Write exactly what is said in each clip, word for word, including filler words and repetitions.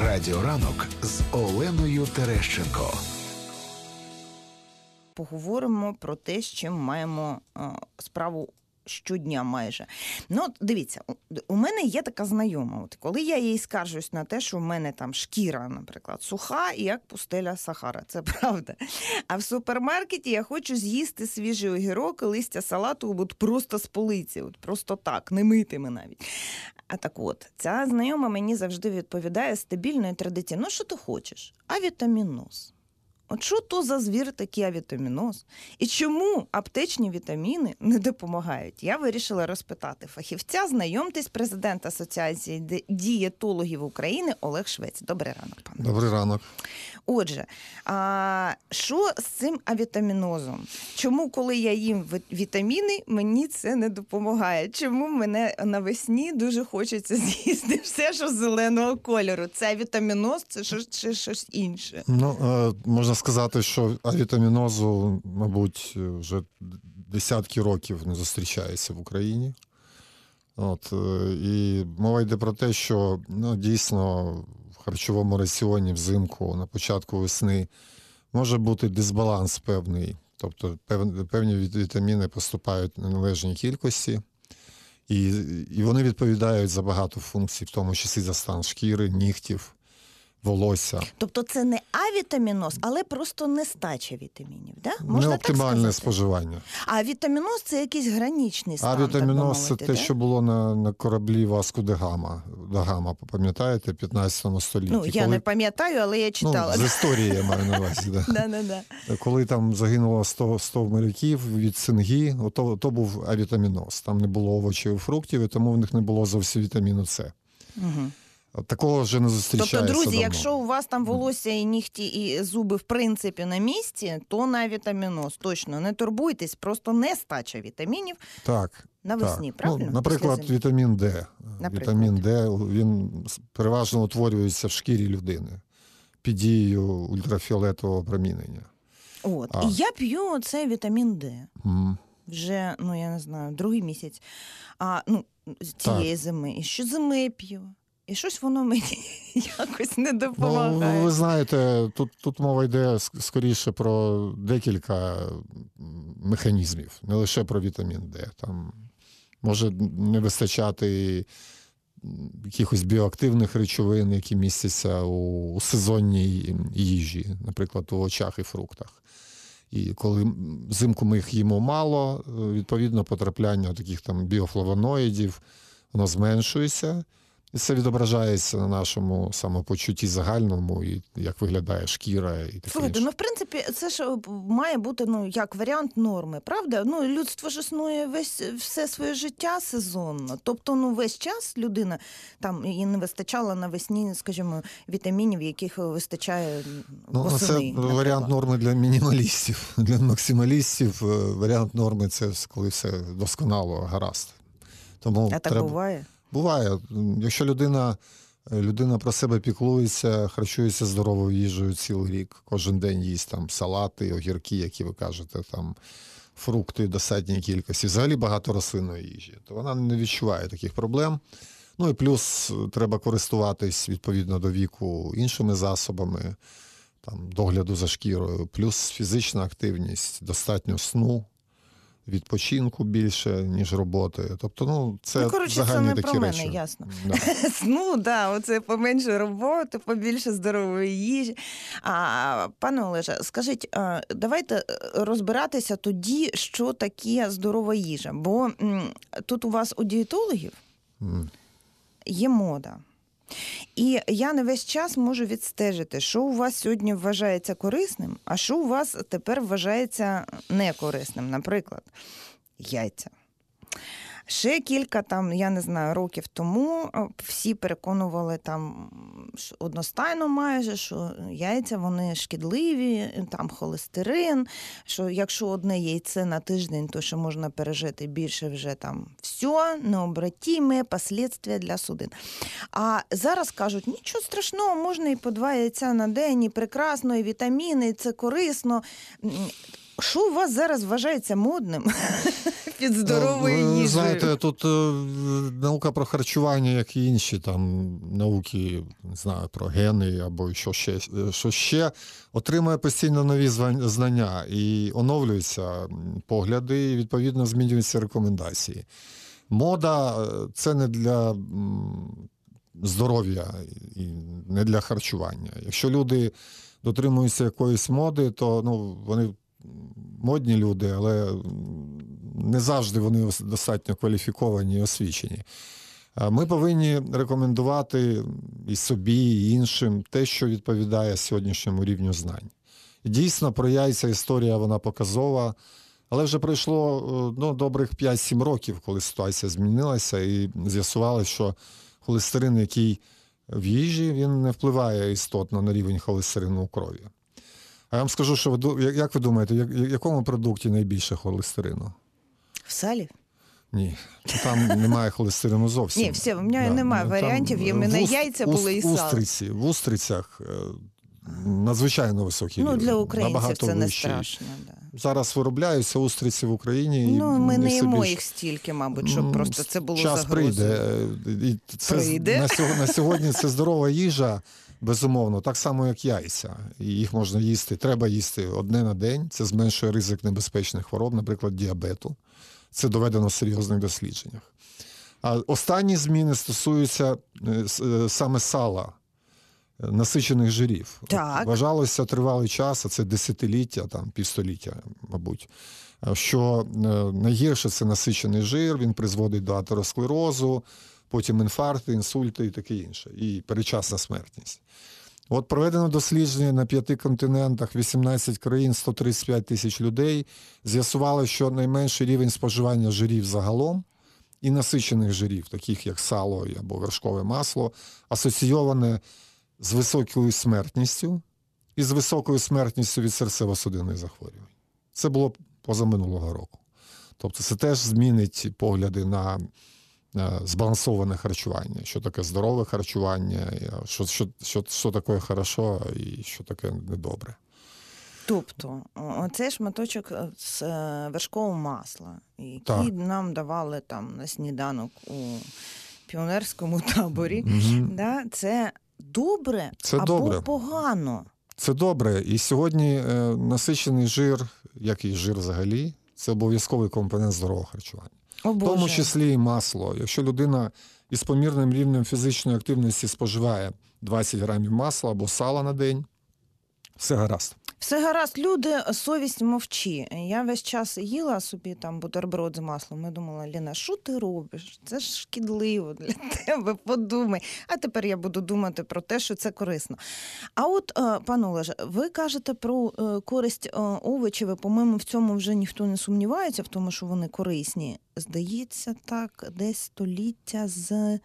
Радіо ранок з Оленою Терещенко. Поговоримо про те, з чим маємо е, справу щодня майже. Ну, от дивіться, у мене є така знайома. От коли я їй скаржусь на те, що в мене там шкіра, наприклад, суха, як пустеля Сахара. Це правда. А в супермаркеті я хочу з'їсти свіжий огірок і листя салату от просто з полиці, от просто так, не митими навіть. А так от, ця знайома мені завжди відповідає стабільно і традиційно. Ну, що ти хочеш? Авітаміноз. От що то за звір такий авітаміноз? І чому аптечні вітаміни не допомагають? Я вирішила розпитати фахівця. Знайомтесь, президент Асоціації дієтологів України Олег Швець. Добрий ранок, пане. Добрий ранок. Отже, а що з цим авітамінозом? Чому, коли я їм вітаміни, мені це не допомагає? Чому мене навесні дуже хочеться з'їсти все, що зеленого кольору? Це авітаміноз, це щось, чи щось інше? Ну, можна сказати, що авітамінозу, мабуть, вже десятки років не зустрічається в Україні. От, і мова йде про те, що ну, дійсно в харчовому раціоні взимку, на початку весни, може бути дисбаланс певний. Тобто певні вітаміни поступають на належній кількості, і, і вони відповідають за багато функцій, в тому числі за стан шкіри, нігтів, волосся. Тобто це не авітаміноз, але просто нестача вітамінів, да? Можна неоптимальне споживання. А вітаміноз – це якийсь граничний стан, авітаміноз – це те, те, да? що було на, на кораблі Васко де Гама, де Гама, пам'ятаєте, в п'ятнадцятому столітті. Ну, я коли... не пам'ятаю, але я читала. Ну, з історії я маю на увазі, да. Да-да-да. Коли там загинуло сто, сто моряків від цинги, то, то був авітаміноз. Там не було овочів і фруктів, і тому в них не було зовсім вітаміну С. Угу. Такого вже не зустрічається. Тобто, друзі, давно. Якщо у вас там волосся і нігті, і зуби, в принципі, на місці, то на вітаміноз. Точно, не турбуйтесь, просто нестача вітамінів так, навесні, так. правильно? Ну, наприклад, вітамін Д. Наприклад. Вітамін Д, він переважно утворюється в шкірі людини під дією ультрафіолетового промінення. От, а. і я п'ю цей вітамін Д. Mm. Вже, ну, я не знаю, другий місяць, а, ну, цієї так. зими. І щозими п'ю. І щось воно мені якось не допомагає. Ну, ви знаєте, тут, тут мова йде скоріше про декілька механізмів, не лише про вітамін Д. Там може не вистачати якихось біоактивних речовин, які містяться у, у сезонній їжі, наприклад, у овочах і фруктах. І коли взимку ми їх їмо мало, відповідно потрапляння таких там біофлавоноїдів, воно зменшується. І це відображається на нашому самопочутті загальному, і як виглядає шкіра і таке. Слухайте, ну в принципі, це ж має бути, ну, як варіант норми, правда? Ну, людство ж існує весь все своє життя сезонно. Тобто, ну, весь час людина там їй не вистачало навесні, скажімо, вітамінів, яких вистачає восени. Ну, це наприклад. Варіант норми для мінімалістів. Для максималістів варіант норми – це коли все досконало, гаразд. Тому а так треба... буває? Буває. Якщо людина, людина про себе піклується, харчується здоровою їжею цілий рік, кожен день їсть там салати, огірки, які ви кажете, там фрукти в достатній кількості, взагалі багато рослинної їжі, то вона не відчуває таких проблем. Ну і плюс треба користуватись відповідно до віку іншими засобами, там, догляду за шкірою, плюс фізична активність, достатньо сну, відпочинку більше, ніж роботи. Тобто, ну, це ну, коротше, загальні це не такі про речі. мене, ясно. Да. Ну, да, оце поменше роботи, побільше здорової їжі. А, пане Олеже, скажіть, давайте розбиратися тоді, що таке здорова їжа. Бо м, тут у вас у дієтологів mm. є мода. І я не весь час можу відстежити, що у вас сьогодні вважається корисним, а що у вас тепер вважається некорисним. Наприклад, яйця. Ще кілька, там, я не знаю, років тому всі переконували там одностайно майже, що яйця, вони шкідливі, там холестерин, що якщо одне яйце на тиждень, то ще можна пережити більше вже там все, необратіме, послідствия для судин. А зараз кажуть, нічого страшного, можна і по два яйця на день, і прекрасно, і вітаміни, і це корисно. Що у вас зараз вважається модним? під здоровою Ну, ви їжею? знаєте, тут е, наука про харчування, як і інші там науки, не знаю, про гени або що ще, що ще, отримує постійно нові звань- знання і оновлюються погляди, і відповідно змінюються рекомендації. Мода – це не для м, здоров'я і не для харчування. Якщо люди дотримуються якоїсь моди, то ну, вони модні люди, але не завжди вони достатньо кваліфіковані і освічені. А Ми повинні рекомендувати і собі, і іншим те, що відповідає сьогоднішньому рівню знань. І дійсно, про яйця історія, вона показова, але вже пройшло ну, добрих п'ять-сім років, коли ситуація змінилася, і з'ясувалося, що холестерин, який в їжі, він не впливає істотно на рівень холестерину у крові. А я вам скажу, що ви, ду- як як ви думаєте, в якому продукті найбільше холестерину? В салі? Ні, там немає холестерину зовсім. Ні, все, в мене немає Там варіантів, є в мене уст- яйця були і уст- сало. Устриці, в устрицях е, надзвичайно високий Ну, рівень. для українців набагато це не вищий. страшно. Да. Зараз виробляються устриці в Україні. і Ну, ми не все їмо більше- їх стільки, мабуть, щоб М, просто це було Час загрозою. прийде. І це Прийде? На, сьогодні, на сьогодні це здорова їжа, безумовно, так само, як яйця. І їх можна їсти, треба їсти одне на день. Це зменшує ризик небезпечних хвороб, наприклад, діабету. Це доведено в серйозних дослідженнях. А останні зміни стосуються е, с- е, саме сала, е, насичених жирів. От Так. Вважалося тривалий час, а це десятиліття, там, півстоліття, мабуть, е, що е, найгірше це насичений жир, він призводить до атеросклерозу, потім інфаркти, інсульти і таке інше, і передчасна смертність. От проведено дослідження на п'яти континентах, вісімнадцять країн, сто тридцять п'ять тисяч людей. З'ясувало, що найменший рівень споживання жирів загалом і насичених жирів, таких як сало або вершкове масло, асоційоване з високою смертністю і з високою смертністю від серцево-судинних захворювань. Це було позаминулого року. Тобто це теж змінить погляди на е, збалансоване харчування, що таке здорове харчування, і що, що, що, що таке хорошо і що таке недобре. Тобто, оцей шматочок з е, вершкового масла, який Так. нам давали там на сніданок у піонерському таборі, Угу. да, це добре Це або добре. погано? Це добре. І сьогодні е, насичений жир, як і жир взагалі, це обов'язковий компонент здорового харчування. О, В тому Боже. числі і масло. Якщо людина із помірним рівнем фізичної активності споживає двадцять грамів масла або сала на день, все гаразд. Все гаразд, люди, совість мовчи. Я весь час їла собі там бутерброд з маслом і думала, Ліна, що ти робиш? Це ж шкідливо для тебе, подумай. А тепер я буду думати про те, що це корисно. А от, е, пане Олеже, ви кажете про е, користь е, овочів, по-моєму, в цьому вже ніхто не сумнівається, в тому, що вони корисні. Здається, так, десь століття з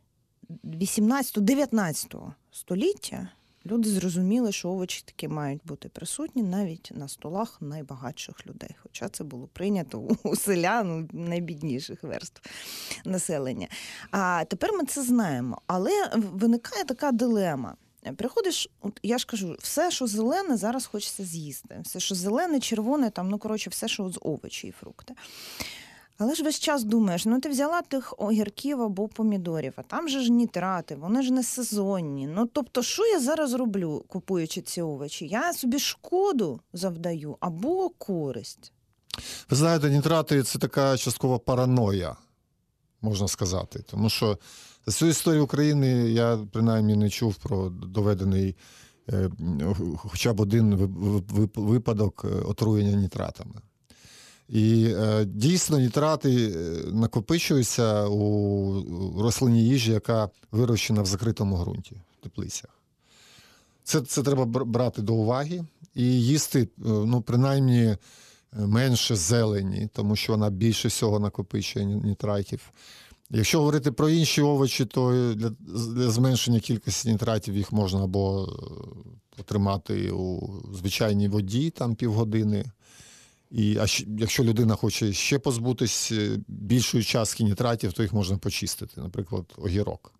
вісімнадцятого-дев'ятнадцятого століття люди зрозуміли, що овочі таки мають бути присутні навіть на столах найбагатших людей. Хоча це було прийнято у селян, у найбідніших верств населення. А тепер ми це знаємо. Але виникає така дилема. Приходиш, от я ж кажу, все, що зелене, зараз хочеться з'їсти. Все, що зелене, червоне, там, ну, коротше, все, що з овочі і фрукти. Але ж весь час думаєш, ну ти взяла тих огірків або помідорів, а там же ж нітрати, вони ж не сезонні. Ну тобто, що я зараз роблю, купуючи ці овочі? Я собі шкоду завдаю або користь. Ви знаєте, нітрати – це така часткова параноя, можна сказати. Тому що за всю історію України я, принаймні, не чув про доведений е, хоча б один випадок отруєння нітратами. І е, дійсно нітрати накопичуються у рослинній їжі, яка вирощена в закритому ґрунті, в теплицях. Це, це треба брати до уваги і їсти, ну, принаймні, менше зелені, тому що вона більше всього накопичує нітратів. Якщо говорити про інші овочі, то для, для зменшення кількості нітратів їх можна або потримати у звичайній воді, там півгодини. І, а якщо людина хоче ще позбутись більшої частки нітратів, то їх можна почистити, наприклад, огірок.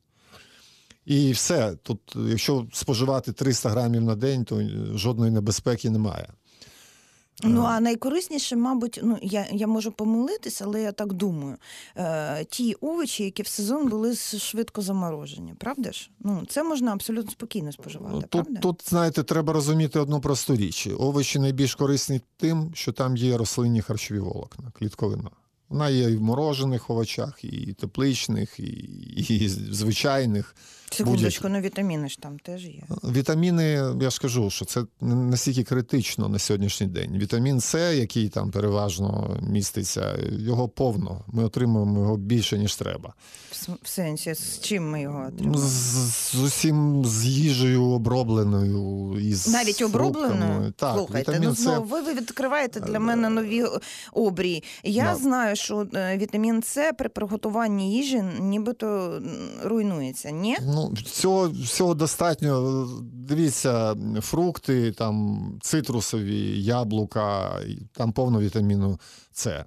І все. Тут, якщо споживати триста грамів на день, то жодної небезпеки немає. Ну, а найкорисніше, мабуть, ну, я, я можу помилитися, але я так думаю, е, ті овочі, які в сезон були швидко заморожені, правда ж? Ну, це можна абсолютно спокійно споживати, Тут, правда? тут, знаєте, треба розуміти одну просту річ. Овочі найбільш корисні тим, що там є рослинні харчові волокна, клітковина. Вона є і в морожених овочах, і тепличних, і, і звичайних. Секундочку, ну вітаміни ж там теж є. Вітаміни, я ж кажу, що це не настільки критично на сьогоднішній день. Вітамін С, який там переважно міститься, його повно. Ми отримуємо його більше, ніж треба. В сенсі, з чим ми його Ну, отримуємо? З, з усім, з їжею обробленою, із Навіть обробленою? фруктами. Так, Слухайте, вітамін ну С. знову ви відкриваєте для мене нові обрії. Я Да. знаю, що е, вітамін С при приготуванні їжі нібито руйнується, ні? Ну, цього, всього достатньо. Дивіться, фрукти, там, цитрусові, яблука, там повно вітаміну С.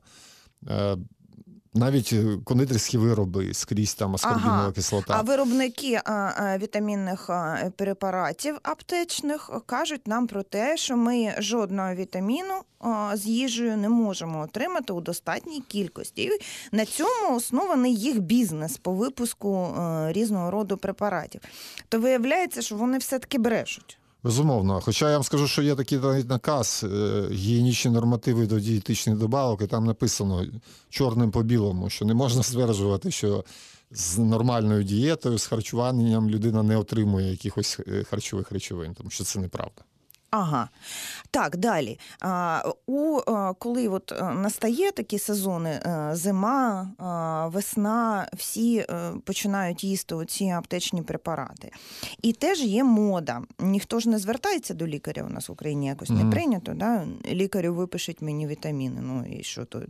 Е, Навіть кондитерські вироби скрізь там аскорбінова Ага. кислота. А виробники а, а, вітамінних а, препаратів аптечних кажуть нам про те, що ми жодного вітаміну а, з їжею не можемо отримати у достатній кількості. І на цьому оснований їх бізнес по випуску а, різного роду препаратів. То виявляється, що вони все-таки брешуть. Безумовно. Хоча я вам скажу, що є такий навіть наказ, е, гігієнічні нормативи до дієтичних добавок, і там написано чорним по білому, що не можна стверджувати, що з нормальною дієтою, з харчуванням людина не отримує якихось е, харчових речовин, тому що це неправда. Ага. Так, далі. А, у, а, коли от а, настає такі сезони, а, зима, а, весна, всі а, починають їсти оці аптечні препарати. І теж є мода. Ніхто ж не звертається до лікаря, у нас в Україні якось не Мгм. прийнято. Да? Лікарю випишуть мені вітаміни. Ну і що то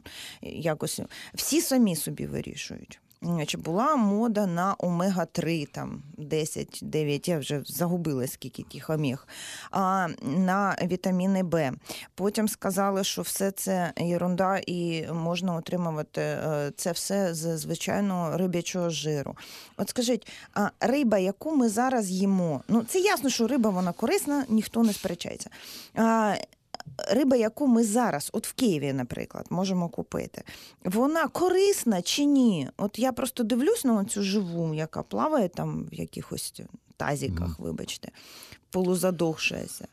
якось. Всі самі собі вирішують. Чи була мода на омега три, там, десять, дев'ять, я вже загубила, скільки тих омег, а на вітаміни Б. Потім сказали, що все це єрунда і можна отримувати е, це все з звичайного риб'ячого жиру. От скажіть, а риба, яку ми зараз їмо, ну це ясно, що риба, вона корисна, ніхто не сперечається. А, риба, яку ми зараз, от в Києві, наприклад, можемо купити, вона корисна чи ні? От я просто дивлюсь на цю живу, яка плаває там в якихось тазіках, mm. вибачте, полузадохшаяся.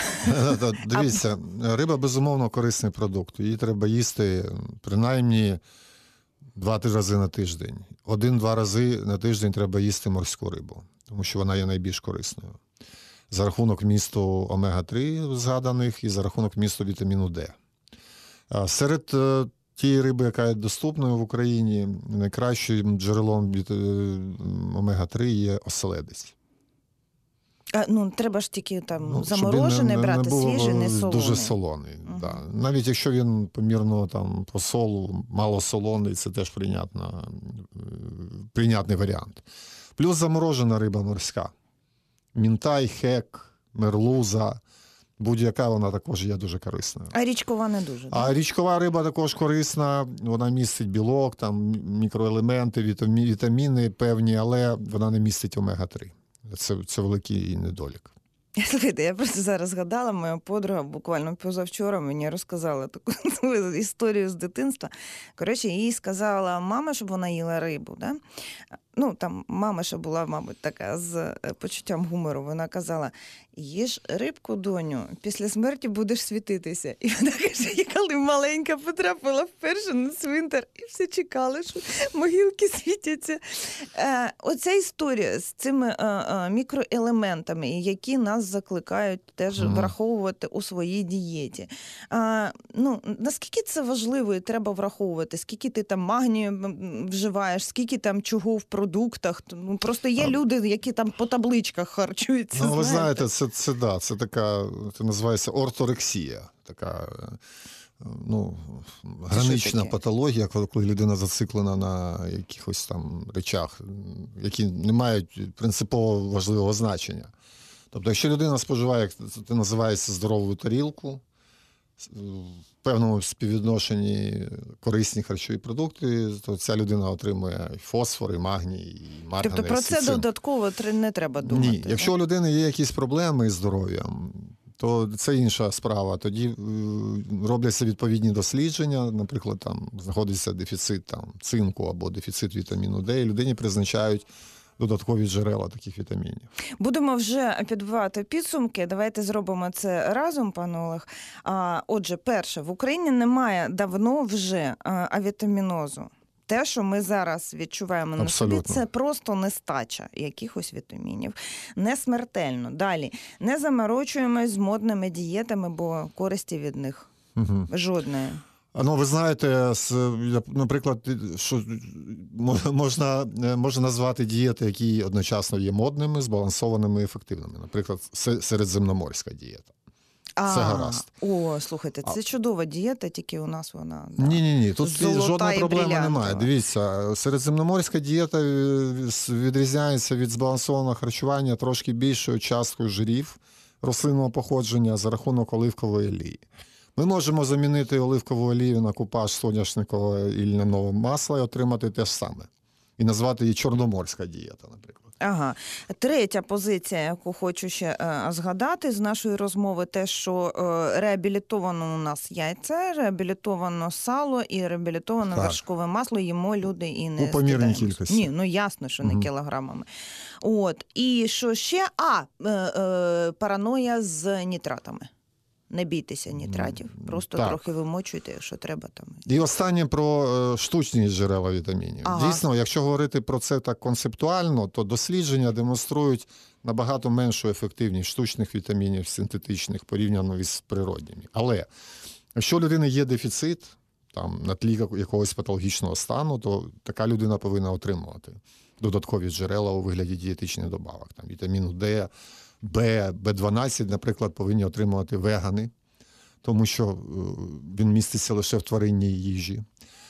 Дивіться, риба, безумовно, корисний продукт. Її треба їсти принаймні два-три рази на тиждень. Один-два рази на тиждень треба їсти морську рибу, тому що вона є найбільш корисною. За рахунок місту омега три згаданих і за рахунок місту вітаміну Д. Серед тієї риби, яка є доступною в Україні, найкращим джерелом омега три є оселедець. А, ну, треба ж тільки там ну, заморожений не, брати, не свіжий, не солоний. Дуже солоний. Uh-huh. Да. Навіть якщо він помірно там, по солу, мало солоний, це теж прийнятна, прийнятний варіант. Плюс заморожена риба морська. Мінтай, хек, мерлуза, будь-яка вона також є дуже корисною. А річкова не дуже? А так? Річкова риба також корисна, вона містить білок, там, мікроелементи, вітаміни певні, але вона не містить омега три. Це, це великий недолік. Слухайте, я просто зараз згадала, моя подруга буквально позавчора мені розказала таку історію з дитинства. Коротше, їй сказала мама, щоб вона їла рибу. Да? Ну, там мама ще була, мабуть, така з почуттям гумору. Вона казала, їж рибку, доню, після смерті будеш світитися. І вона каже, я коли маленька потрапила вперше на цвинтар, і все чекали, що могилки світяться. Е, оця історія з цими е, е, мікроелементами, які нас закликають теж ага. враховувати у своїй дієті. Е, ну, наскільки це важливо і треба враховувати? Скільки ти там магнію вживаєш, скільки там чого в продуктах? Ну, просто є а... люди, які там по табличках харчуються. Ну, ви знаєте, це, це, да, це така, це називається орторексія, така ну, гранична патологія, коли людина зациклена на якихось там речах, які не мають принципово важливого значення. Тобто, якщо людина споживає, як це називається, здорову тарілку, в певному співвідношенні корисні харчові продукти, то ця людина отримує і фосфор, і магній, і марганець. Тобто про це додатково не треба думати? Ні. Якщо у людини є якісь проблеми із здоров'ям, то це інша справа. Тоді е, робляться відповідні дослідження, наприклад, там знаходиться дефіцит там, цинку або дефіцит вітаміну Д, і людині призначають додаткові джерела таких вітамінів. Будемо вже підбивати підсумки. Давайте зробимо це разом, пане Олег. А, отже, перше, в Україні немає давно вже авітамінозу. Те, що ми зараз відчуваємо на собі, це просто нестача якихось вітамінів. Не смертельно. Далі, не заморочуємось з модними дієтами, бо користі від них угу. жодної. Ну, ви знаєте, наприклад, що можна, можна назвати дієти, які одночасно є модними, збалансованими і ефективними. Наприклад, середземноморська дієта. А, це гаразд. О, слухайте, це а... чудова дієта, тільки у нас вона... Да, Ні-ні-ні, тут жодної проблеми немає. Дивіться, середземноморська дієта відрізняється від збалансованого харчування трошки більшою часткою жирів рослинного походження за рахунок оливкової олії. Ми можемо замінити оливкову олію на купаж соняшникового і льняного масла і отримати те ж саме. І назвати її чорноморська дієта, наприклад. Ага. Третя позиція, яку хочу ще е, згадати з нашої розмови, те, що е, реабілітовано у нас яйця, реабілітовано сало і реабілітовано так. вершкове масло їмо люди і не у помірній кількості. Ні, ну ясно, що не угу. кілограмами. От. І що ще? А, е, е, параноя з нітратами. Не бійтеся нітратів, просто так. трохи вимочуйте, якщо треба. Там. І останнє про е, штучні джерела вітамінів. Ага. Дійсно, якщо говорити про це так концептуально, то дослідження демонструють набагато меншу ефективність штучних вітамінів, синтетичних, порівняно із природніми. Але якщо у людини є дефіцит, там, на тлі якогось патологічного стану, то така людина повинна отримувати додаткові джерела у вигляді дієтичних добавок. Там, вітаміну Д, Б, Б дванадцять, наприклад, повинні отримувати вегани, тому що він міститься лише в тваринній їжі.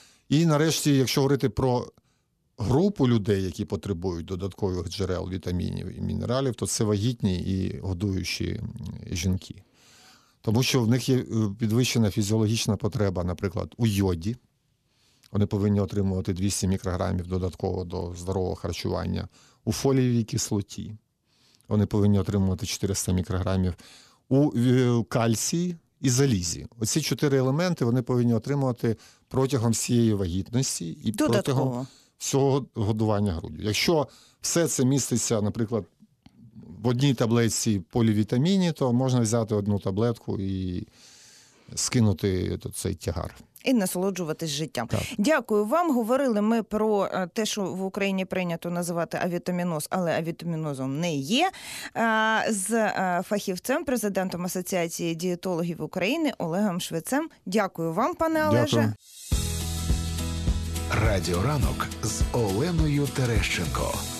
І нарешті, якщо говорити про групу людей, які потребують додаткових джерел вітамінів і мінералів, то це вагітні і годуючі жінки. Тому що в них є підвищена фізіологічна потреба, наприклад, у йоді. Вони повинні отримувати двісті мікрограмів додатково до здорового харчування, у фолієвій кислоті. Вони повинні отримувати чотириста мікрограмів у кальції і залізі. Оці чотири елементи вони повинні отримувати протягом всієї вагітності і додатково. Протягом всього годування груддю. Якщо все це міститься, наприклад, в одній таблетці полівітаміні, то можна взяти одну таблетку і скинути цей тягар. І насолоджуватись життям. Так. Дякую вам. Говорили ми про те, що в Україні прийнято називати авітаміноз, але авітамінозом не є. З фахівцем, президентом Асоціації дієтологів України Олегом Швецем. Дякую вам, пане Олеже. Дякую. Радіо «Ранок» з Оленою Терещенко.